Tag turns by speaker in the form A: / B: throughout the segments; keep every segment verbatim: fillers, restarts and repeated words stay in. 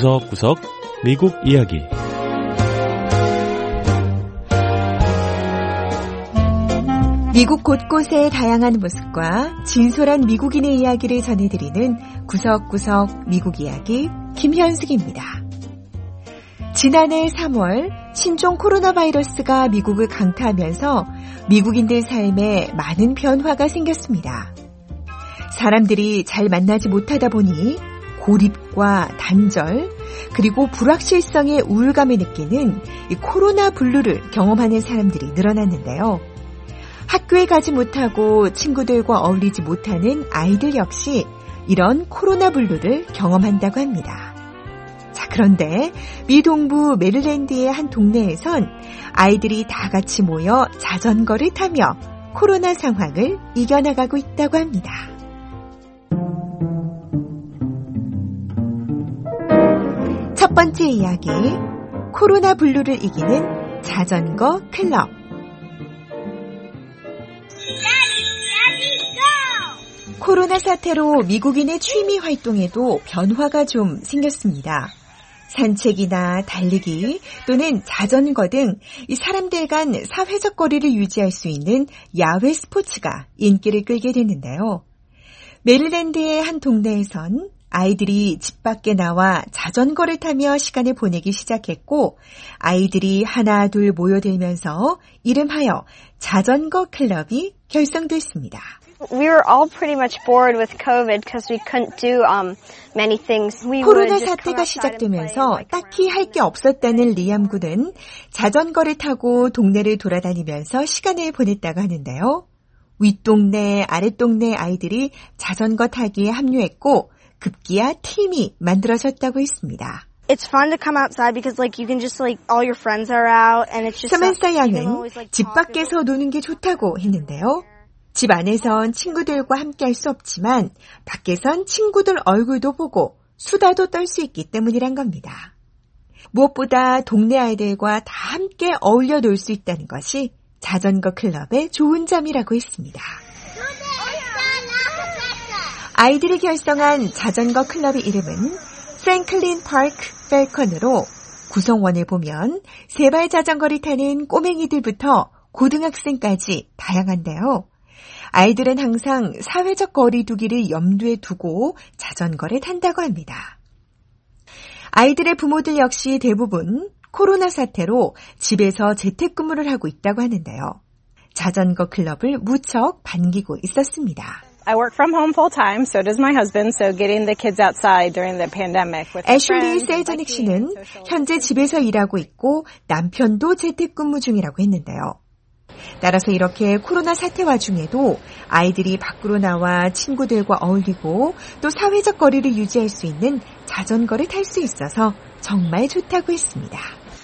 A: 구석구석 미국 이야기.
B: 미국 곳곳의 다양한 모습과 진솔한 미국인의 이야기를 전해드리는 구석구석 미국 이야기 김현숙입니다. 지난해 삼월 신종 코로나 바이러스가 미국을 강타하면서 미국인들 삶에 많은 변화가 생겼습니다. 사람들이 잘 만나지 못하다 보니 고립과 단절, 그리고 불확실성의 우울감을 느끼는 이 코로나 블루를 경험하는 사람들이 늘어났는데요. 학교에 가지 못하고 친구들과 어울리지 못하는 아이들 역시 이런 코로나 블루를 경험한다고 합니다. 자, 그런데 미 동부 메릴랜드의 한 동네에선 아이들이 다 같이 모여 자전거를 타며 코로나 상황을 이겨나가고 있다고 합니다. 첫 번째 이야기, 코로나 블루를 이기는 자전거 클럽. 코로나 사태로 미국인의 취미 활동에도 변화가 좀 생겼습니다. 산책이나 달리기 또는 자전거 등 이 사람들 간 사회적 거리를 유지할 수 있는 야외 스포츠가 인기를 끌게 됐는데요. 메릴랜드의 한 동네에선 아이들이 집 밖에 나와 자전거를 타며 시간을 보내기 시작했고, 아이들이 하나 둘 모여들면서 이름하여 자전거 클럽이 결성됐습니다.
C: We were all pretty much bored with COVID because we couldn't do um, many things. We
B: 코로나 사태가 시작되면서 딱히 할 게 없었다는 리암 군은 자전거를 타고 동네를 돌아다니면서 시간을 보냈다고 하는데요. 윗동네, 아랫동네 아이들이 자전거 타기에 합류했고 급기야 팀이 만들어졌다고 했습니다.
C: It's fun to come outside because like you can just like all your friends are out and it's just
B: 서맨사 양은 집 밖에서 노는 게 좋다고 했는데요. 집 안에선 친구들과 함께 할 수 없지만 밖에선 친구들 얼굴도 보고 수다도 떨 수 있기 때문이란 겁니다. 무엇보다 동네 아이들과 다 함께 어울려 놀 수 있다는 것이 자전거 클럽의 좋은 점이라고 했습니다. 아이들이 결성한 자전거 클럽의 이름은 프랭클린 파크 펠컨으로 구성원을 보면 세발 자전거를 타는 꼬맹이들부터 고등학생까지 다양한데요. 아이들은 항상 사회적 거리 두기를 염두에 두고 자전거를 탄다고 합니다. 아이들의 부모들 역시 대부분 코로나 사태로 집에서 재택근무를 하고 있다고 하는데요. 자전거 클럽을 무척 반기고 있었습니다.
D: I work from home full time, so does my husband, so getting the kids outside during the pandemic with
B: 애슐리 셀저닉 씨는 현재 집에서 일하고 있고 남편도 재택근무 중이라고 했는데요. 따라서 이렇게 코로나 사태 와중에도 아이들이 밖으로 나와 친구들과 어울리고 또 사회적 거리를 유지할 수 있는 자전거를 탈 수 있어서 정말 좋다고 했습니다.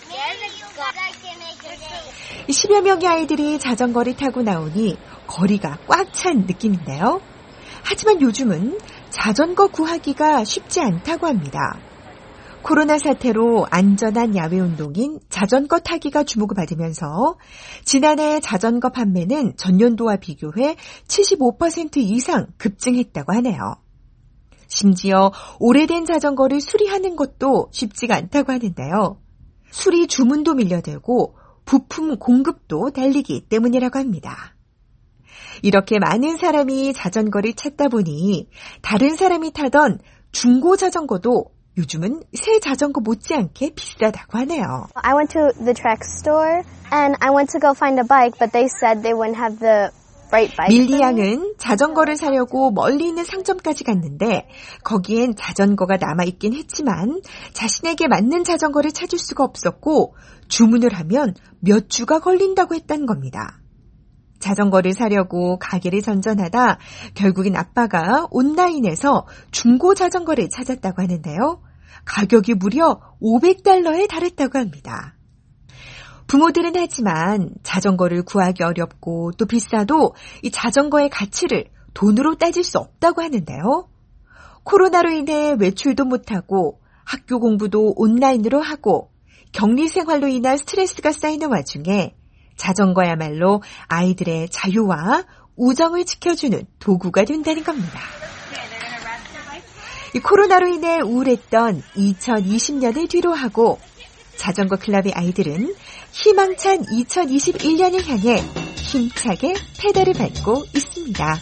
B: 십여 명의 아이들이 자전거를 타고 나오니 거리가 꽉 찬 느낌인데요. 하지만 요즘은 자전거 구하기가 쉽지 않다고 합니다. 코로나 사태로 안전한 야외 운동인 자전거 타기가 주목을 받으면서 지난해 자전거 판매는 전년도와 비교해 칠십오 퍼센트 이상 급증했다고 하네요. 심지어 오래된 자전거를 수리하는 것도 쉽지가 않다고 하는데요. 수리 주문도 밀려들고 부품 공급도 달리기 때문이라고 합니다. 이렇게 많은 사람이 자전거를 찾다 보니 다른 사람이 타던 중고 자전거도 요즘은 새 자전거 못지않게 비싸다고 하네요.
C: I went to the track store and I went to go find a bike, but they said they wouldn't have the right bike.
B: 밀리 양은 자전거를 사려고 멀리 있는 상점까지 갔는데 거기엔 자전거가 남아있긴 했지만 자신에게 맞는 자전거를 찾을 수가 없었고 주문을 하면 몇 주가 걸린다고 했다는 겁니다. 자전거를 사려고 가게를 전전하다 결국엔 아빠가 온라인에서 중고 자전거를 찾았다고 하는데요. 가격이 무려 오백 달러에 달했다고 합니다. 부모들은 하지만 자전거를 구하기 어렵고 또 비싸도 이 자전거의 가치를 돈으로 따질 수 없다고 하는데요. 코로나로 인해 외출도 못하고 학교 공부도 온라인으로 하고 격리 생활로 인한 스트레스가 쌓이는 와중에 자전거야말로 아이들의 자유와 우정을 지켜주는 도구가 된다는 겁니다. 이 코로나로 인해 우울했던 이천이십 년을 뒤로하고 자전거 클럽의 아이들은 희망찬 이천이십일 년을 향해 힘차게 페달을 밟고 있습니다.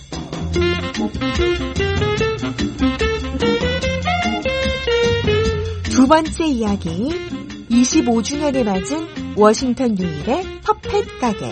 B: 두 번째 이야기, 이십오 주년에 맞은 워싱턴 유일의 퍼펫 가게.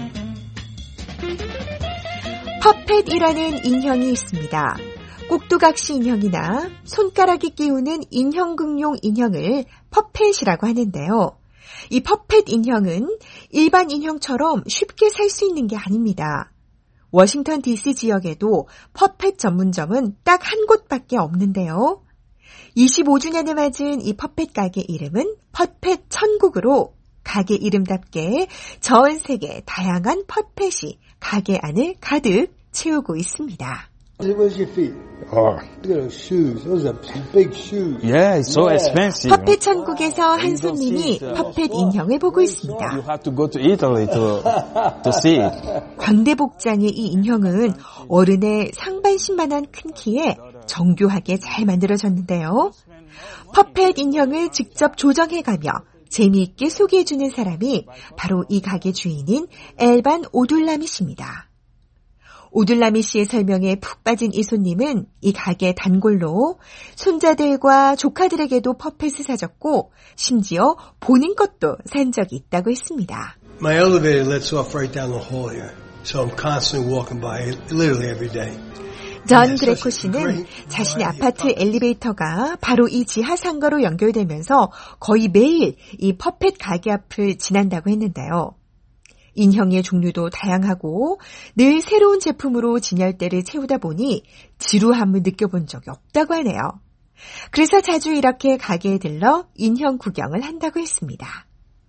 B: 퍼펫이라는 인형이 있습니다. 꼭두각시 인형이나 손가락이 끼우는 인형극용 인형을 퍼펫이라고 하는데요. 이 퍼펫 인형은 일반 인형처럼 쉽게 살 수 있는 게 아닙니다. 워싱턴 디씨 지역에도 퍼펫 전문점은 딱 한 곳밖에 없는데요. 이십오 주년에 맞은 이 퍼펫 가게 이름은 퍼펫 천국으로 가게 이름답게 전 세계 다양한 퍼펫이 가게 안을 가득 채우고 있습니다.
E: Where's your feet?
F: Oh.
E: Look at those shoes. Those are some big shoes.
F: Yeah, it's so
E: Yeah.
F: expensive.
B: 퍼펫 천국에서 한 손님이 퍼펫 인형을 보고
F: You
B: 있습니다.
F: have to go to Italy to to see it.
B: 광대복장의 이 인형은 어른의 상반신만한 큰 키에 정교하게 잘 만들어졌는데요. 퍼펫 인형을 직접 조정해가며 재미있게 소개해주는 사람이 바로 이 가게 주인인 엘반 오둘라미 씨입니다. 오둘라미 씨의 설명에 푹 빠진 이 손님은 이 가게 단골로 손자들과 조카들에게도 퍼펫을 사줬고 심지어 본인 것도 산 적이 있다고 했습니다.
E: My elevator lets off right down the hall here. So I'm constantly walking by it literally every day.
B: 전 그레코 씨는 자신의 아파트 엘리베이터가 바로 이 지하 상가로 연결되면서 거의 매일 이 퍼펫 가게 앞을 지난다고 했는데요. 인형의 종류도 다양하고 늘 새로운 제품으로 진열대를 채우다 보니 지루함을 느껴본 적이 없다고 하네요. 그래서 자주 이렇게 가게에 들러 인형 구경을 한다고 했습니다.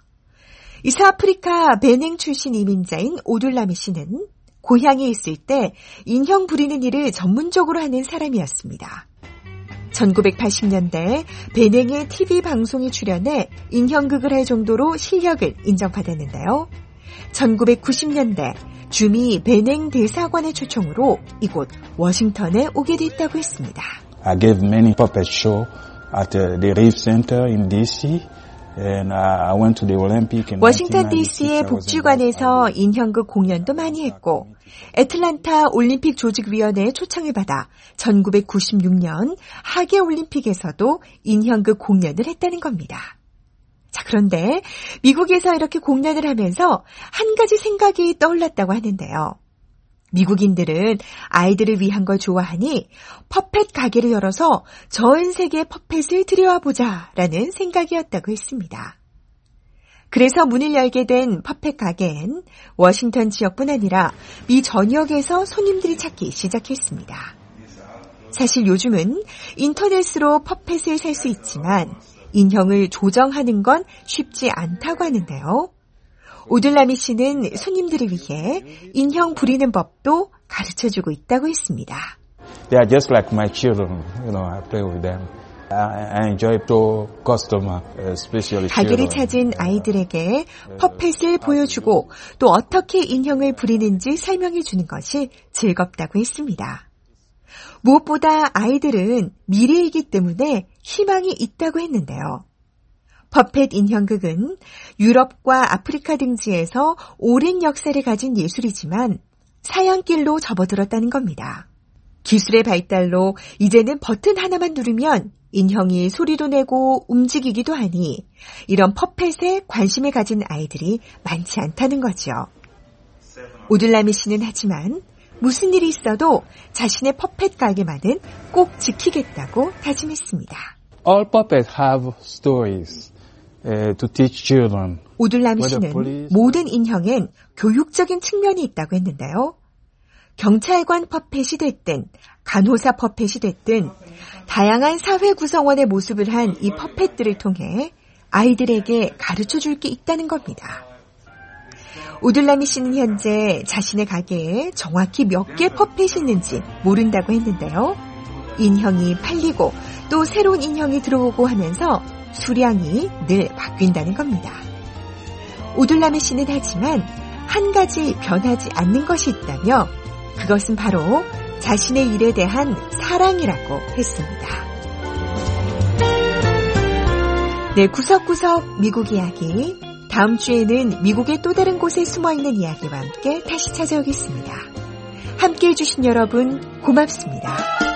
B: 이 서아프리카 베냉 출신 이민자인 오둘라미 씨는 고향에 있을 때 인형 부리는 일을 전문적으로 하는 사람이었습니다. 천구백팔십 년대 베냉의 티비 방송에 출연해 인형극을 할 정도로 실력을 인정받았는데요. 천구백구십 년대 주미 베냉 대사관의 초청으로 이곳 워싱턴에 오게 됐다고 했습니다.
F: I gave many puppet show at the, the Reef Center in 디씨. And I went to the Olympic in
B: 워싱턴 디씨의 복지관에서 인형극 공연도 많이 했고 애틀란타 올림픽 조직위원회의 초청을 받아 천구백구십육 년 하계 올림픽에서도 인형극 공연을 했다는 겁니다. 자, 그런데 미국에서 이렇게 공연을 하면서 한 가지 생각이 떠올랐다고 하는데요. 미국인들은 아이들을 위한 걸 좋아하니 퍼펫 가게를 열어서 전 세계 퍼펫을 들여와보자 라는 생각이었다고 했습니다. 그래서 문을 열게 된 퍼펫 가게엔 워싱턴 지역뿐 아니라 미 전역에서 손님들이 찾기 시작했습니다. 사실 요즘은 인터넷으로 퍼펫을 살 수 있지만 인형을 조정하는 건 쉽지 않다고 하는데요. 오둘라미 씨는 손님들을 위해 인형 부리는 법도 가르쳐주고 있다고 했습니다.
F: They are just like my children. You know, I play with them. I, I enjoy to customer, especially
B: 가게를
F: children.
B: 찾은 아이들에게 퍼펫을 보여주고 또 어떻게 인형을 부리는지 설명해 주는 것이 즐겁다고 했습니다. 무엇보다 아이들은 미래이기 때문에 희망이 있다고 했는데요. 퍼펫 인형극은 유럽과 아프리카 등지에서 오랜 역사를 가진 예술이지만 사양길로 접어들었다는 겁니다. 기술의 발달로 이제는 버튼 하나만 누르면 인형이 소리도 내고 움직이기도 하니 이런 퍼펫에 관심을 가진 아이들이 많지 않다는 거죠. 오둘라미 씨는 하지만 무슨 일이 있어도 자신의 퍼펫 가게만은 꼭 지키겠다고 다짐했습니다.
F: All puppets have stories. Uh, to teach children.
B: 오둘라미 씨는 모든 인형엔 교육적인 측면이 있다고 했는데요. 경찰관 퍼펫이 됐든 간호사 퍼펫이 됐든 다양한 사회 구성원의 모습을 한 이 퍼펫들을 통해 아이들에게 가르쳐줄 게 있다는 겁니다. 오둘라미 씨는 현재 자신의 가게에 정확히 몇 개 퍼펫이 있는지 모른다고 했는데요. 인형이 팔리고 또 새로운 인형이 들어오고 하면서 수량이 늘 바뀐다는 겁니다. 오둘라미 씨는 하지만 한 가지 변하지 않는 것이 있다며 그것은 바로 자신의 일에 대한 사랑이라고 했습니다. 네, 구석구석 미국 이야기. 다음 주에는 미국의 또 다른 곳에 숨어있는 이야기와 함께 다시 찾아오겠습니다. 함께해 주신 여러분 고맙습니다.